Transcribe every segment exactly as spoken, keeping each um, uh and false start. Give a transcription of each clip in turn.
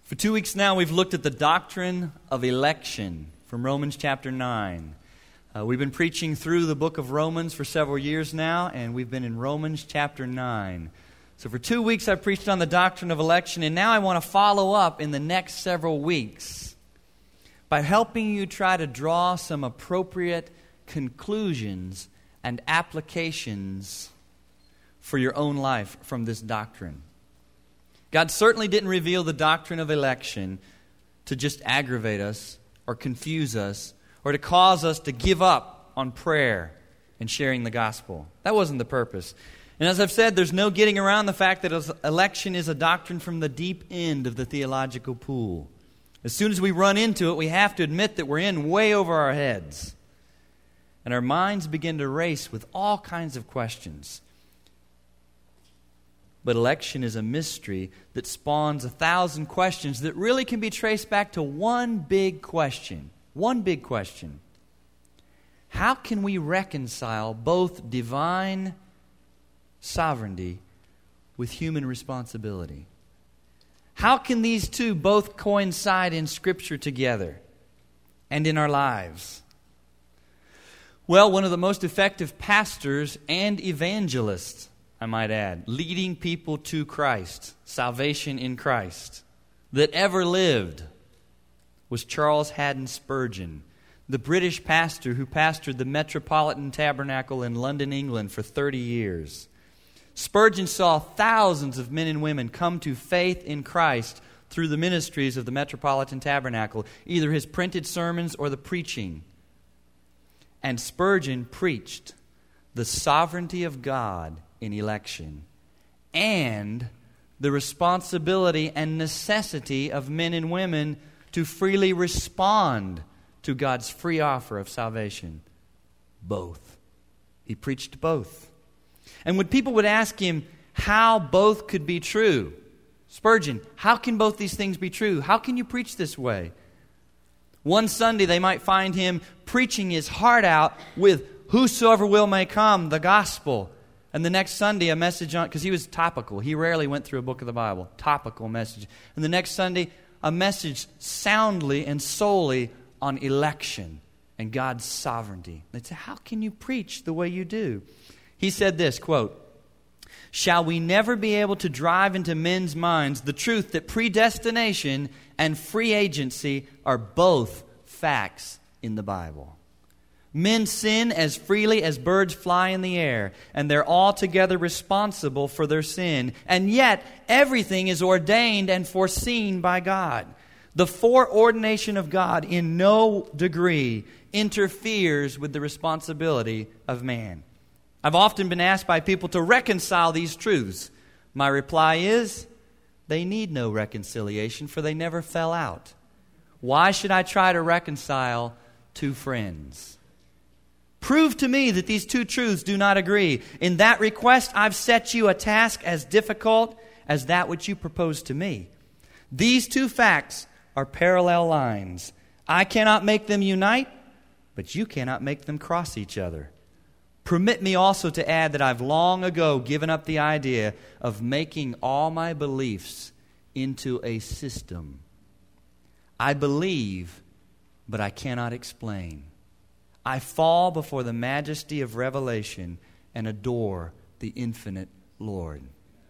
For two weeks now, we've looked at the doctrine of election from Romans chapter nine. Uh, we've been preaching through the book of Romans for several years now, and we've been in Romans chapter nine. So for two weeks, I've preached on the doctrine of election, and now I want to follow up in the next several weeks by helping you try to draw some appropriate conclusions and applications for your own life from this doctrine. God certainly didn't reveal the doctrine of election to just aggravate us or confuse us or to cause us to give up on prayer and sharing the gospel. That wasn't the purpose. And as I've said, there's no getting around the fact that election is a doctrine from the deep end of the theological pool. As soon as we run into it, we have to admit that we're in way over our heads. And our minds begin to race with all kinds of questions. But election is a mystery that spawns a thousand questions that really can be traced back to one big question. One big question. How can we reconcile both divine sovereignty with human responsibility? How can these two both coincide in Scripture together and in our lives? Well, one of the most effective pastors and evangelists, I might add, leading people to Christ, salvation in Christ, that ever lived was Charles Haddon Spurgeon, the British pastor who pastored the Metropolitan Tabernacle in London, England for thirty years. Spurgeon saw thousands of men and women come to faith in Christ through the ministries of the Metropolitan Tabernacle, either his printed sermons or the preaching. And Spurgeon preached the sovereignty of God in election and the responsibility and necessity of men and women to freely respond to God's free offer of salvation. Both. He preached both. And when people would ask him how both could be true, Spurgeon, how can both these things be true? How can you preach this way? One Sunday they might find him preaching his heart out with whosoever will may come, the gospel. And the next Sunday, a message on, because he was topical. He rarely went through a book of the Bible. Topical message. And the next Sunday, a message soundly and solely on election and God's sovereignty. They'd say, how can you preach the way you do? He said this, quote, "Shall we never be able to drive into men's minds the truth that predestination and free agency are both facts in the Bible? Men sin as freely as birds fly in the air, and they're altogether responsible for their sin. And yet, everything is ordained and foreseen by God. The foreordination of God in no degree interferes with the responsibility of man." I've often been asked by people to reconcile these truths. My reply is, they need no reconciliation, for they never fell out. Why should I try to reconcile two friends? Prove to me that these two truths do not agree. In that request, I've set you a task as difficult as that which you propose to me. These two facts are parallel lines. I cannot make them unite, but you cannot make them cross each other. Permit me also to add that I've long ago given up the idea of making all my beliefs into a system. I believe, but I cannot explain. I fall before the majesty of revelation and adore the infinite Lord.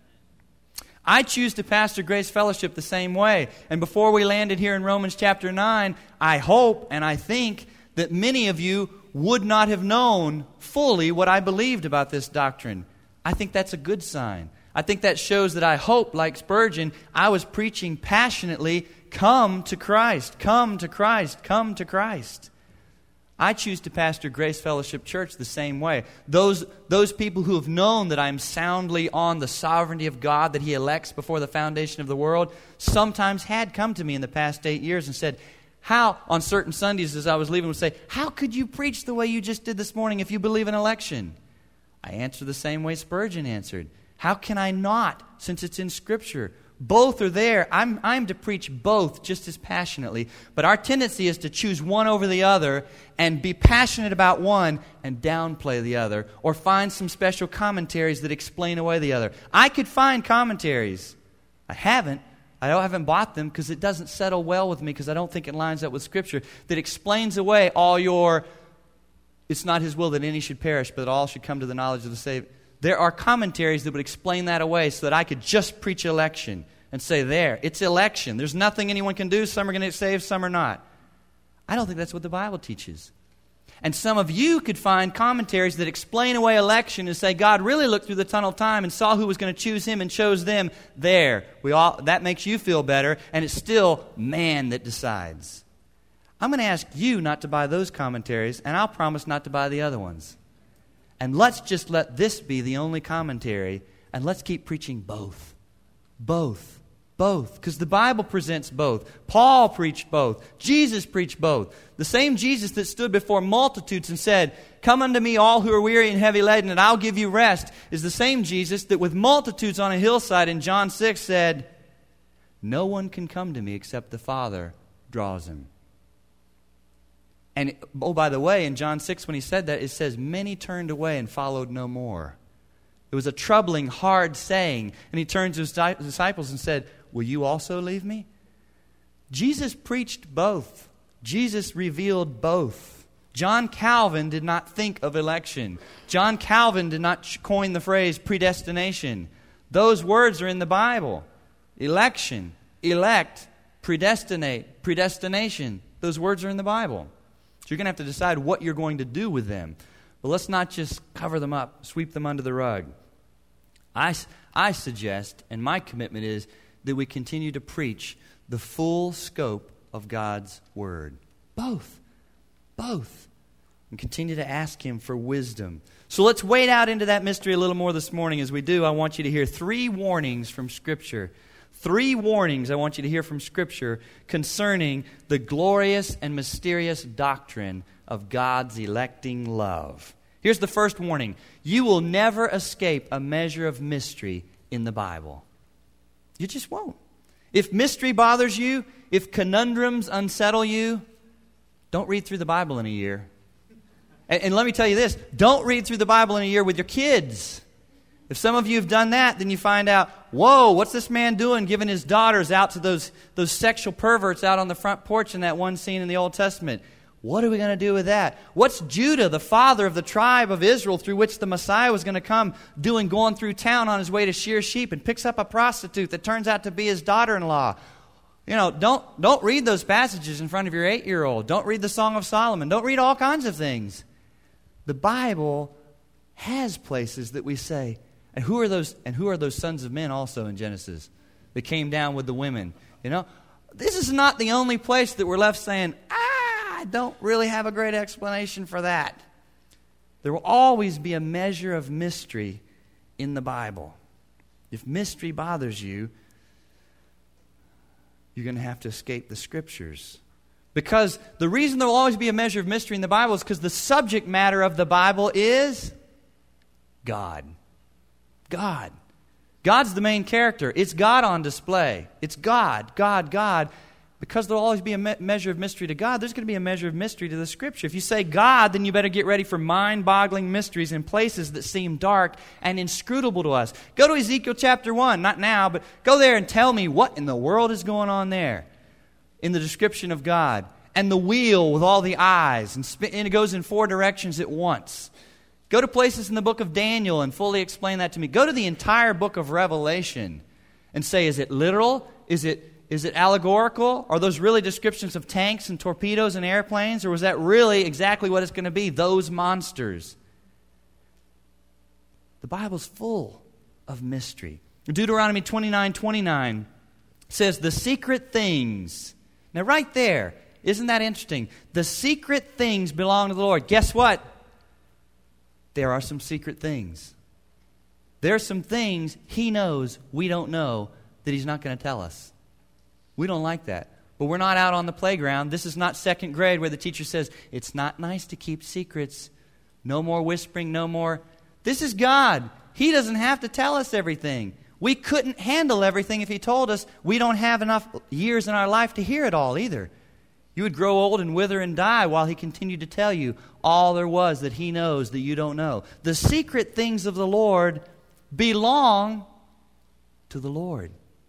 I choose to pastor Grace Fellowship the same way. And before we landed here in Romans chapter nine, I hope and I think that many of you would not have known fully what I believed about this doctrine. I think that's a good sign. I think that shows that I hope, like Spurgeon, I was preaching passionately, come to Christ, come to Christ, come to Christ. I choose to pastor Grace Fellowship Church the same way. Those, those people who have known that I'm soundly on the sovereignty of God, that He elects before the foundation of the world, sometimes had come to me in the past eight years and said, how, on certain Sundays as I was leaving, would say, how could you preach the way you just did this morning if you believe in election? I answer the same way Spurgeon answered. How can I not, since it's in Scripture? Both are there. I'm, I'm to preach both just as passionately. But our tendency is to choose one over the other and be passionate about one and downplay the other, or find some special commentaries that explain away the other. I could find commentaries. I haven't, I haven't bought them because it doesn't settle well with me because I don't think it lines up with Scripture that explains away all your, it's not His will that any should perish, but that all should come to the knowledge of the Savior. There are commentaries that would explain that away so that I could just preach election and say, there, it's election. There's nothing anyone can do. Some are going to get saved, some are not. I don't think that's what the Bible teaches. And some of you could find commentaries that explain away election and say, God really looked through the tunnel of time and saw who was going to choose Him and chose them. There, we all that makes you feel better, and it's still man that decides. I'm going to ask you not to buy those commentaries, and I'll promise not to buy the other ones. And let's just let this be the only commentary, and let's keep preaching both. Both. Both. Because the Bible presents both. Paul preached both. Jesus preached both. The same Jesus that stood before multitudes and said, come unto me all who are weary and heavy laden, and I'll give you rest, is the same Jesus that with multitudes on a hillside in John six said, no one can come to me except the Father draws him. And, oh, by the way, in John six, when he said that, it says, many turned away and followed no more. It was a troubling, hard saying. And he turned to his disciples and said, will you also leave me? Jesus preached both. Jesus revealed both. John Calvin did not think of election. John Calvin did not coin the phrase predestination. Those words are in the Bible. Election, elect, predestinate, predestination. Those words are in the Bible. So you're going to have to decide what you're going to do with them. But let's not just cover them up, sweep them under the rug. I, I suggest, and my commitment is, that we continue to preach the full scope of God's Word. Both. Both. And continue to ask Him for wisdom. So let's wade out into that mystery a little more this morning. As we do, I want you to hear three warnings from Scripture. Three warnings I want you to hear from Scripture concerning the glorious and mysterious doctrine of God's electing love. Here's the first warning. You will never escape a measure of mystery in the Bible. You just won't. If mystery bothers you, if conundrums unsettle you, don't read through the Bible in a year. And, and let me tell you this, don't read through the Bible in a year with your kids. If some of you have done that, then you find out, whoa, what's this man doing giving his daughters out to those, those sexual perverts out on the front porch in that one scene in the Old Testament? What are we going to do with that? What's Judah, the father of the tribe of Israel through which the Messiah was going to come, doing going through town on his way to shear sheep and picks up a prostitute that turns out to be his daughter-in-law? You know, don't, don't read those passages in front of your eight-year-old. Don't read the Song of Solomon. Don't read all kinds of things. The Bible has places that we say, and who are those, and who are those sons of men also in Genesis that came down with the women? You know, this is not the only place that we're left saying, ah, I don't really have a great explanation for that. There will always be a measure of mystery in the Bible. If mystery bothers you, you're going to have to escape the Scriptures. Because the reason there will always be a measure of mystery in the Bible is because the subject matter of the Bible is God. God. God's the main character. It's God on display. It's God, God, God. Because there will always be a me- measure of mystery to God, there's going to be a measure of mystery to the Scripture. If you say God, then you better get ready for mind-boggling mysteries in places that seem dark and inscrutable to us. Go to Ezekiel chapter one, not now, but go there and tell me what in the world is going on there in the description of God. And the wheel with all the eyes, and, sp- and it goes in four directions at once. Go to places in the book of Daniel and fully explain that to me. Go to the entire book of Revelation and say, is it literal? Is it Is it allegorical? Are those really descriptions of tanks and torpedoes and airplanes? Or was that really exactly what it's going to be? Those monsters. The Bible's full of mystery. Deuteronomy twenty-nine twenty-nine says, the secret things. Now right there, isn't that interesting? The secret things belong to the Lord. Guess what? There are some secret things. There are some things He knows we don't know that He's not going to tell us. We don't like that. But we're not out on the playground. This is not second grade where the teacher says, it's not nice to keep secrets. No more whispering, no more. This is God. He doesn't have to tell us everything. We couldn't handle everything if He told us. We don't have enough years in our life to hear it all either. You would grow old and wither and die while He continued to tell you all there was that He knows that you don't know. The secret things of the Lord belong to the Lord.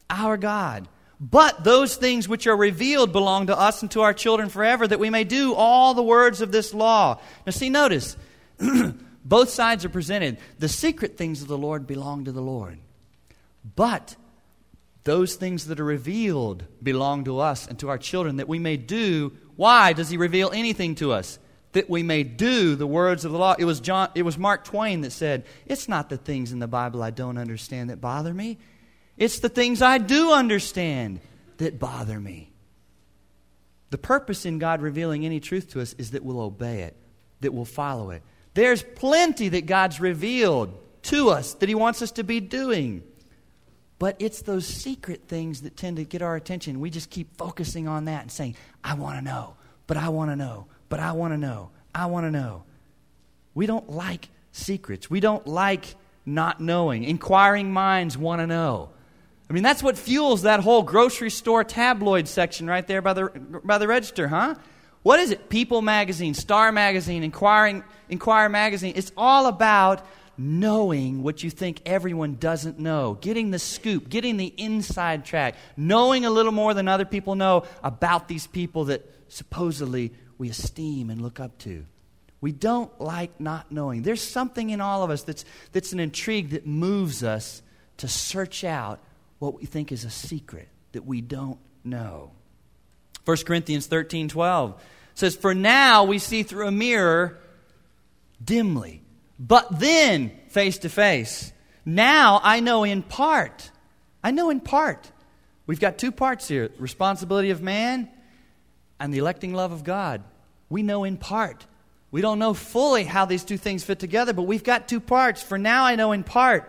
our God. But those things which are revealed belong to us and to our children forever, that we may do all the words of this law. Now see, notice, both sides are presented. The secret things of the Lord belong to the Lord. But those things that are revealed belong to us and to our children, that we may do. Why does He reveal anything to us? That we may do the words of the law. It was John, it was Mark Twain that said, it's not the things in the Bible I don't understand that bother me. It's the things I do understand that bother me. The purpose in God revealing any truth to us is that we'll obey it, that we'll follow it. There's plenty that God's revealed to us that He wants us to be doing. But it's those secret things that tend to get our attention. We just keep focusing on that and saying, I want to know, but I want to know, but I want to know, I want to know. We don't like secrets. We don't like not knowing. Inquiring minds want to know. I mean, that's what fuels that whole grocery store tabloid section right there by the by the register, huh? What is it? People Magazine, Star Magazine, Inquiring, Inquirer Magazine. It's all about knowing what you think everyone doesn't know. Getting the scoop, getting the inside track. Knowing a little more than other people know about these people that supposedly we esteem and look up to. We don't like not knowing. There's something in all of us that's that's an intrigue that moves us to search out what we think is a secret that we don't know. First Corinthians thirteen twelve says, for now we see through a mirror dimly, but then face to face. Now I know in part. I know in part. We've got two parts here. Responsibility of man and the electing love of God. We know in part. We don't know fully how these two things fit together, but we've got two parts. For now I know in part.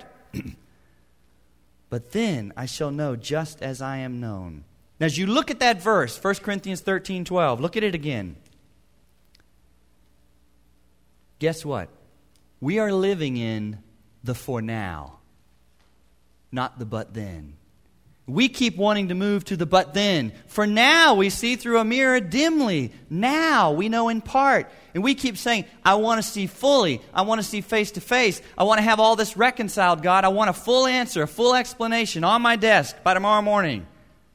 But then I shall know just as I am known. Now as you look at that verse, First Corinthians thirteen twelve, look at it again. Guess what? We are living in the for now, not the but then. We keep wanting to move to the but then. For now we see through a mirror dimly. Now we know in part. And we keep saying, I want to see fully. I want to see face to face. I want to have all this reconciled, God. I want a full answer, a full explanation on my desk by tomorrow morning.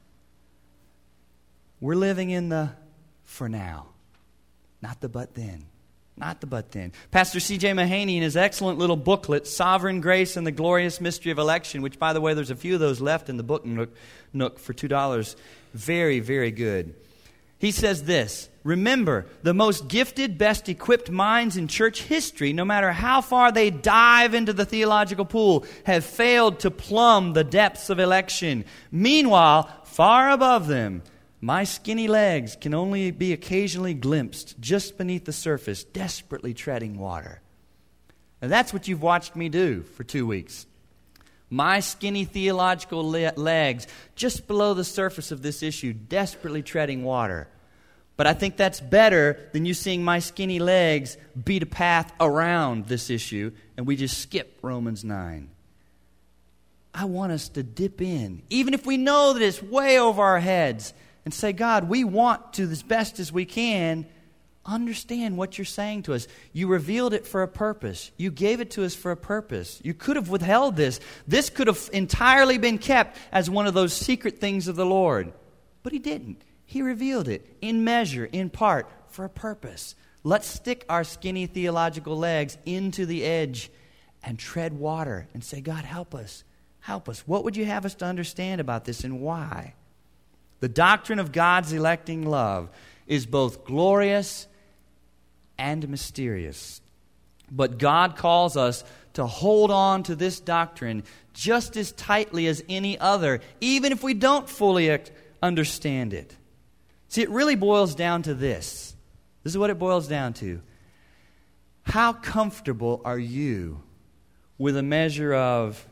We're living in the for now, not the but then. Not the but then. Pastor C J Mahaney, in his excellent little booklet, Sovereign Grace and the Glorious Mystery of Election, which, by the way, there's a few of those left in the book nook, nook for two dollars. Very, very good. He says this, remember, the most gifted, best equipped minds in church history, no matter how far they dive into the theological pool, have failed to plumb the depths of election. Meanwhile, far above them, my skinny legs can only be occasionally glimpsed just beneath the surface, desperately treading water. And that's what you've watched me do for two weeks. My skinny theological le- legs just below the surface of this issue, desperately treading water. But I think that's better than you seeing my skinny legs beat a path around this issue and we just skip Romans nine. I want us to dip in, even if we know that it's way over our heads, and say, God, we want to, as best as we can, understand what you're saying to us. You revealed it for a purpose. You gave it to us for a purpose. You could have withheld this. This could have entirely been kept as one of those secret things of the Lord. But He didn't. He revealed it in measure, in part, for a purpose. Let's stick our skinny theological legs into the edge and tread water and say, God, help us. Help us. What would you have us to understand about this and why? The doctrine of God's electing love is both glorious and mysterious. But God calls us to hold on to this doctrine just as tightly as any other, even if we don't fully understand it. See, it really boils down to this. This is what it boils down to. How comfortable are you with a measure of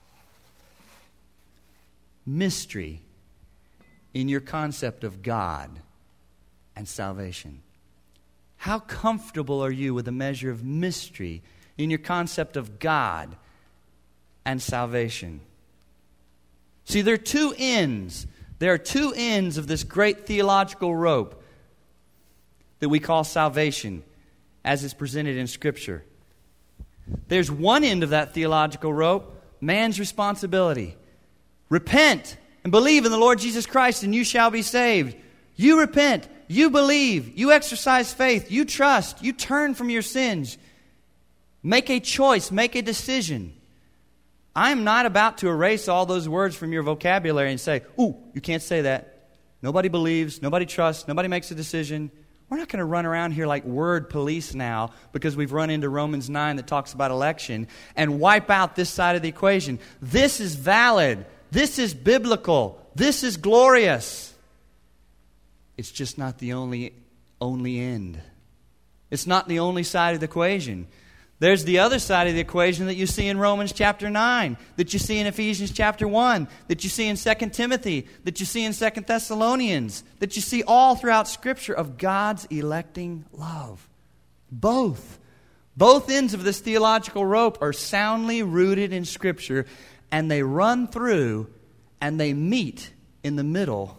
mystery in your concept of God and salvation? How comfortable are you with a measure of mystery in your concept of God and salvation? See, there are two ends. There are two ends of this great theological rope that we call salvation as is presented in Scripture. There's one end of that theological rope, man's responsibility. Repent and believe in the Lord Jesus Christ, and you shall be saved. You repent, you believe, you exercise faith, you trust, you turn from your sins. Make a choice, make a decision. I'm not about to erase all those words from your vocabulary and say, ooh, you can't say that. Nobody believes, nobody trusts, nobody makes a decision. We're not going to run around here like word police now because we've run into Romans nine that talks about election and wipe out this side of the equation. This is valid. This is biblical. This is glorious. It's just not the only, only end. It's not the only side of the equation. There's the other side of the equation that you see in Romans chapter nine, that you see in Ephesians chapter one, that you see in Second Timothy, that you see in Second Thessalonians, that you see all throughout Scripture of God's electing love. Both. Both ends of this theological rope are soundly rooted in Scripture, and they run through and they meet in the middle.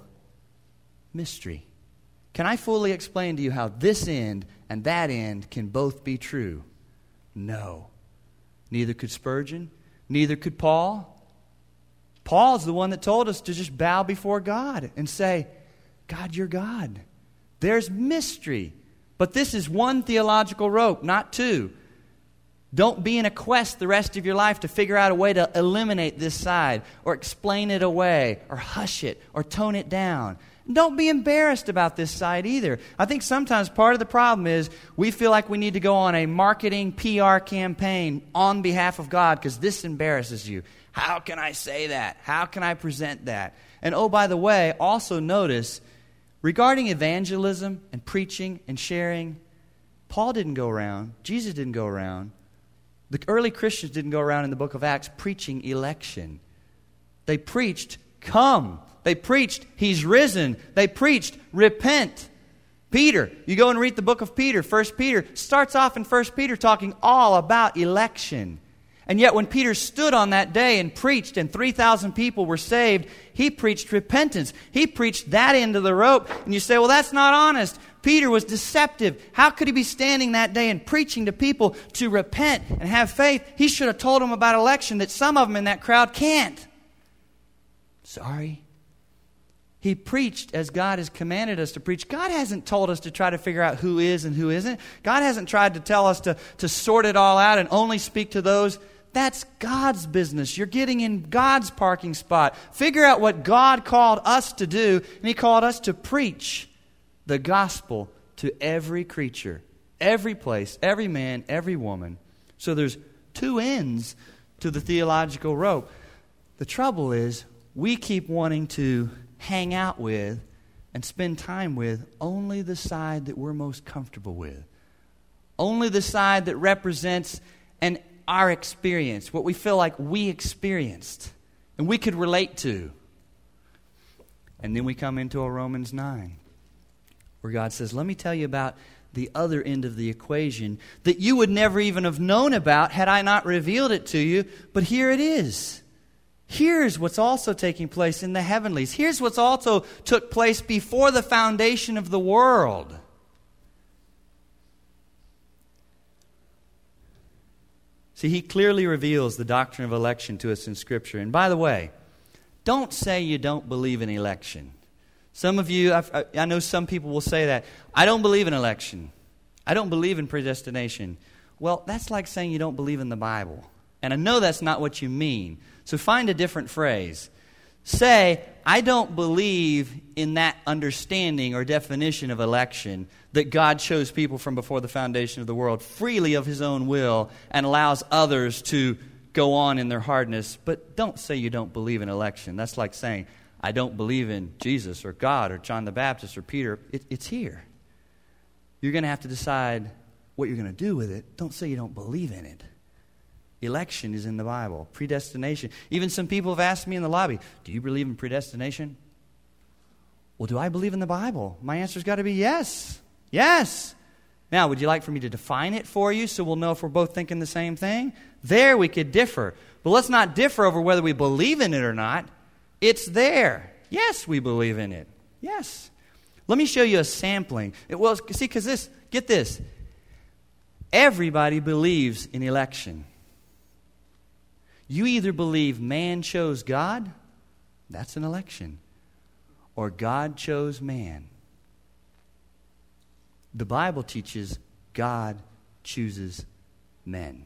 Mystery. Can I fully explain to you how this end and that end can both be true? No. Neither could Spurgeon. Neither could Paul. Paul's the one that told us to just bow before God and say, God, you're God. There's mystery. But this is one theological rope, not two. Don't be in a quest the rest of your life to figure out a way to eliminate this side or explain it away or hush it or tone it down. Don't be embarrassed about this side either. I think sometimes part of the problem is we feel like we need to go on a marketing P R campaign on behalf of God because this embarrasses you. How can I say that? How can I present that? And oh, by the way, also notice, regarding evangelism and preaching and sharing, Paul didn't go around, Jesus didn't go around, the early Christians didn't go around in the book of Acts preaching election. They preached, come. They preached, He's risen. They preached, repent. Peter, you go and read the book of Peter. First Peter starts off in First Peter talking all about election. And yet when Peter stood on that day and preached and three thousand people were saved, he preached repentance. He preached that end of the rope. And you say, well, that's not honest. Peter was deceptive. How could he be standing that day and preaching to people to repent and have faith? He should have told them about election that some of them in that crowd can't. Sorry. He preached as God has commanded us to preach. God hasn't told us to try to figure out who is and who isn't. God hasn't tried to tell us to, to sort it all out and only speak to those. That's God's business. You're getting in God's parking spot. Figure out what God called us to do, and He called us to preach the gospel to every creature, every place, every man, every woman. So there's two ends to the theological rope. The trouble is we keep wanting to hang out with and spend time with only the side that we're most comfortable with. Only the side that represents an our experience, what we feel like we experienced and we could relate to. And then we come into a Romans nine where God says, let me tell you about the other end of the equation that you would never even have known about had I not revealed it to you, but here it is. Here's what's also taking place in the heavenlies. Here's what's also took place before the foundation of the world. See, He clearly reveals the doctrine of election to us in Scripture. And by the way, don't say you don't believe in election. Some of you, I've, I know some people will say that. I don't believe in election. I don't believe in predestination. Well, that's like saying you don't believe in the Bible. And I know that's not what you mean. So find a different phrase. Say, I don't believe in that understanding or definition of election, that God chose people from before the foundation of the world freely of His own will and allows others to go on in their hardness. But don't say you don't believe in election. That's like saying, I don't believe in Jesus or God or John the Baptist or Peter. It, it's here. You're going to have to decide what you're going to do with it. Don't say you don't believe in it. Election is in the Bible. Predestination. Even some people have asked me in the lobby, do you believe in predestination? Well, do I believe in the Bible? My answer's got to be yes. Yes. Now, would you like for me to define it for you so we'll know if we're both thinking the same thing? There we could differ. But let's not differ over whether we believe in it or not. It's there. Yes, we believe in it. Yes. Let me show you a sampling. It, well, see, because this, get this. Everybody believes in election. You either believe man chose God That's an election. Or God chose man. The Bible teaches God chooses men.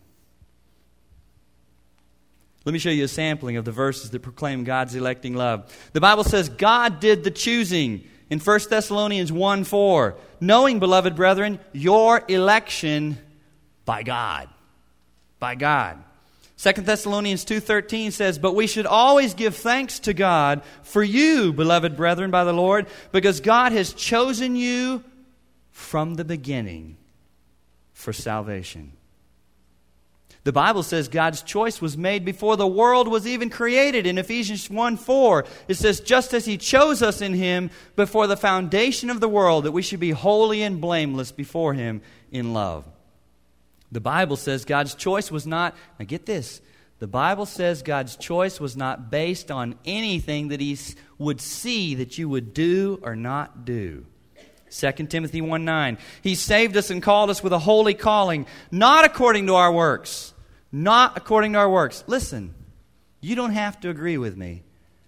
Let me show you a sampling of the verses that proclaim God's electing love. The Bible says God did the choosing in First Thessalonians one four. Knowing, beloved brethren, your election by God. By God. Second Thessalonians two thirteen says, but we should always give thanks to God for you, beloved brethren, by the Lord, because God has chosen you from the beginning for salvation. The Bible says God's choice was made before the world was even created. In Ephesians one four, it says, just as He chose us in Him before the foundation of the world, that we should be holy and blameless before Him in love. The Bible says God's choice was not, now get this, the Bible says God's choice was not based on anything that He would see that you would do or not do. Second Timothy one nine, He saved us and called us with a holy calling, not according to our works. Not according to our works. Listen, you don't have to agree with me,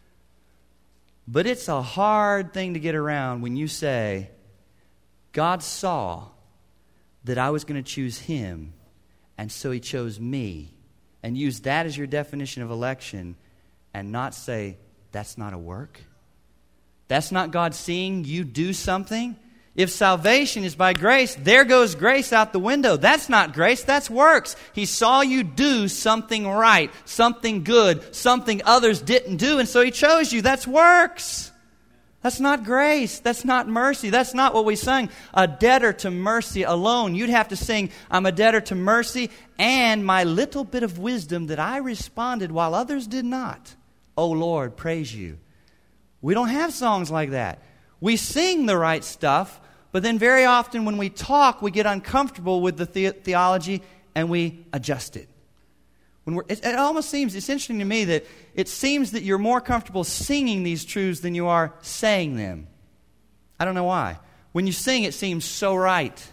but it's a hard thing to get around when you say, God saw that I was going to choose Him, and so He chose me, and use that as your definition of election, and not say, that's not a work. That's not God seeing you do something. If salvation is by grace, there goes grace out the window. That's not grace, that's works. He saw you do something right, something good, something others didn't do, and so He chose you. That's works. That's not grace. That's not mercy. That's not what we sang. A debtor to mercy alone. You'd have to sing, I'm a debtor to mercy and my little bit of wisdom that I responded while others did not. Oh Lord, praise you. We don't have songs like that. We sing the right stuff, but then very often when we talk, we get uncomfortable with the, the- theology and we adjust it. When we're, it, it almost seems, it's interesting to me that it seems that you're more comfortable singing these truths than you are saying them. I don't know why. When you sing, it seems so right.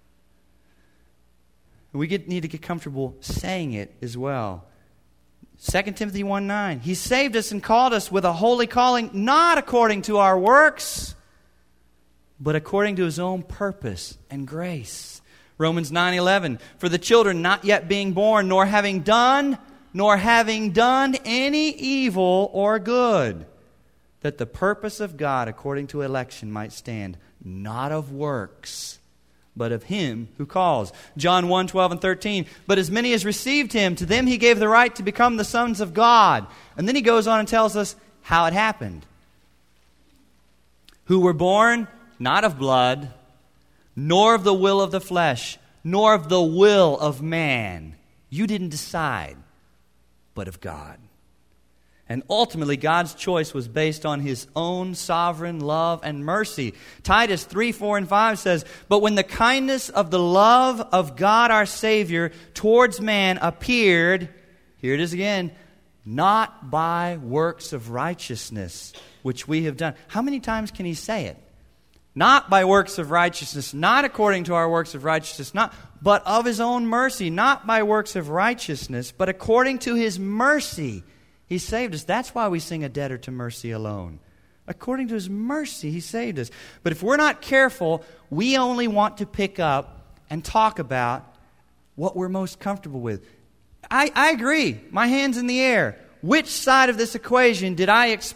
We get, need to get comfortable saying it as well. Second Timothy one nine, He saved us and called us with a holy calling, not according to our works, but according to His own purpose and grace. Romans nine eleven, for the children not yet being born, nor having done, nor having done any evil or good, that the purpose of God according to election might stand, not of works, but of Him who calls. John one twelve and thirteen, but as many as received Him, to them He gave the right to become the sons of God. And then He goes on and tells us how it happened. Who were born not of blood, nor of the will of the flesh, nor of the will of man. You didn't decide, but of God. And ultimately, God's choice was based on His own sovereign love and mercy. Titus three, four, and five says, but when the kindness of the love of God our Savior towards man appeared, here it is again, not by works of righteousness, which we have done. How many times can He say it? Not by works of righteousness, not according to our works of righteousness, not, but of His own mercy, not by works of righteousness, but according to His mercy, He saved us. That's why we sing a debtor to mercy alone. According to His mercy, He saved us. But if we're not careful, we only want to pick up and talk about what we're most comfortable with. I, I agree. My hand's in the air. Which side of this equation did I expect?